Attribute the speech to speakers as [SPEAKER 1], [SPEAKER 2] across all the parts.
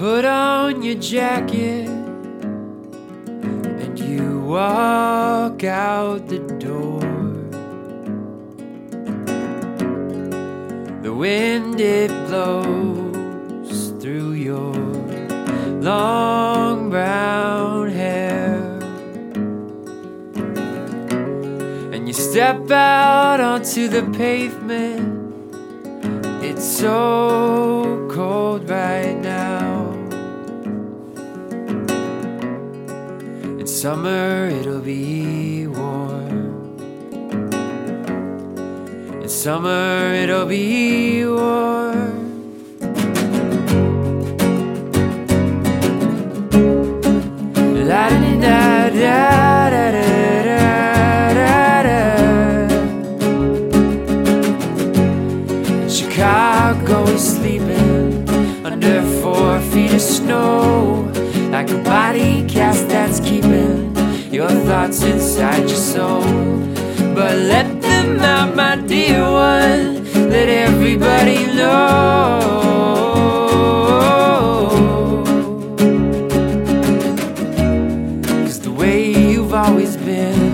[SPEAKER 1] put on your jacket and you walk out the door. The wind, it blows through your long brown hair, and you step out onto the pavement. It's so cold right now. In summer it'll be warm. In summer it'll be warm. La da da da da da da. Chicago is sleeping under 4 feet of snow, like a body cast that's keeping your thoughts inside your soul. But let them out, my dear one, let everybody know. 'Cause the way you've always been,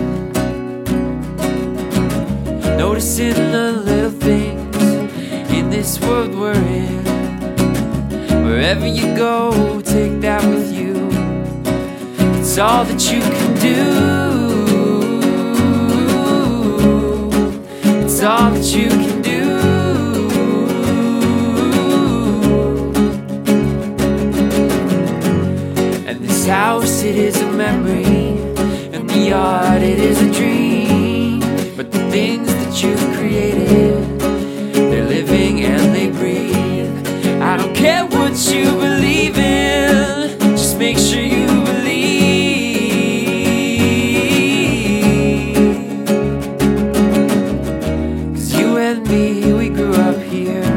[SPEAKER 1] noticing the little things in this world we're in. Wherever you go, take that with you. It's all that you can do. It's all that you can do. And this house, it is a memory, and the yard, it is a dream. But the things that you've created, they're living and they breathe. I don't care what you believe in, just make sure you believe. 'Cause you and me, we grew up here,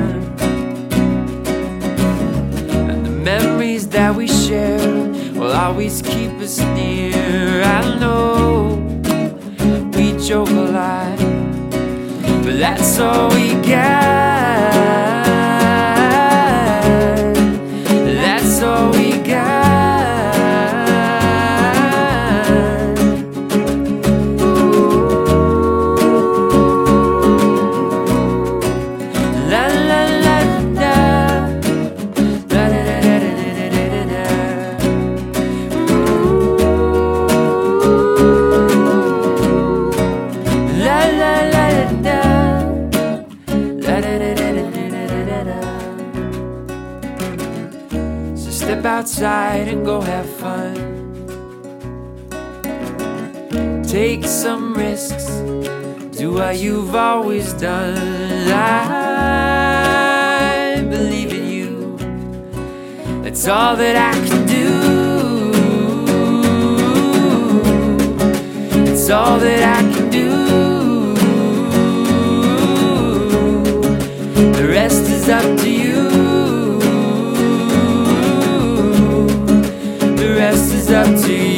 [SPEAKER 1] and the memories that we share will always keep us near. I know we joke a lot, but that's all we got. That's all we got. La la la da. Da da da da da da da da. La la la da. So step outside and go have fun. Take some risks, do what you've always done. I believe in you, that's all that I can do. It's all that I can do. The rest is up to you. The rest is up to you.